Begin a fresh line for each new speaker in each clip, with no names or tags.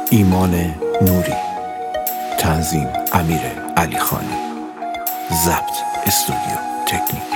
ایمان نوری، تنظیم امیر علی خانی، ضبط استودیو تکنیک.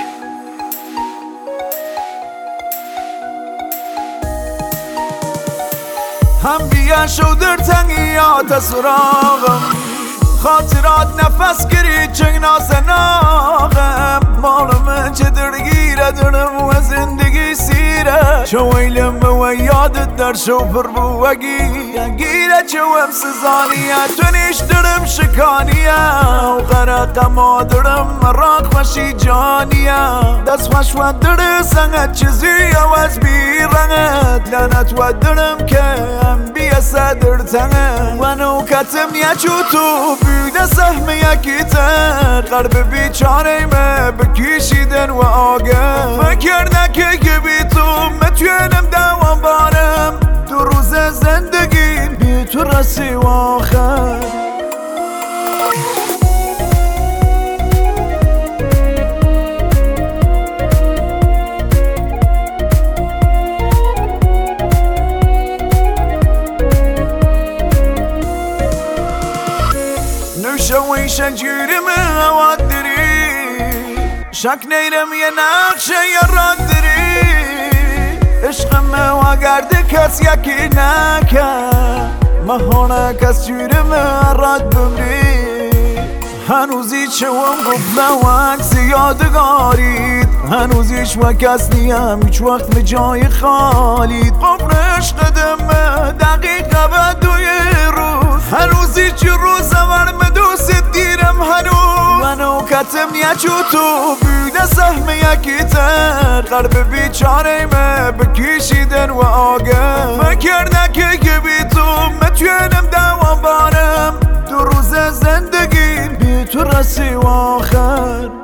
هم بیا شو در تنگیات سراغم، خاطرات نفس گری چنگ نازناغم. مال من چه درگیره درم و زندگی سیره، چو ویلم و یادت در شو پر بوگی گیره، چو هم سزانیه تو نیش درم شکانیه، و غرق ما درم مراق خوشی جانیه. دست خوش و در سنگت چیزی عوض بیرنگت، لعنت و درم که هم بیه صدر تنگت. و نوکتم یه چو تو بیده سهم یکی تر، قلب بیچاره me بکشیدن و آگه. فکر نکه که بی تو متونم دوام بارم، تو روز زندگی بی تو رسی و آخر. نوشویشن جورم هوا داری، شک نیرم یه نقشه یا راد داری. عشقم و گرده کس یکی نکرد، مهانه کس جورم راد بمری. هنوزی چوام گفت و عکس یادگارید، هنوزیش و کس نیم هیچ وقت به جای خالید. قبر عشق دمه دقیقه به دوی روز، هنوزی چه روز ورم دوست دیرم هنوز. و نوکتم یه چو تو بیده سهم یکی تر، قلب بیچاره me بکشیدن و آگه. فکر نکه که بی تو متونم دوام بارم، تو روز زندگی بی تو رسی و آخر.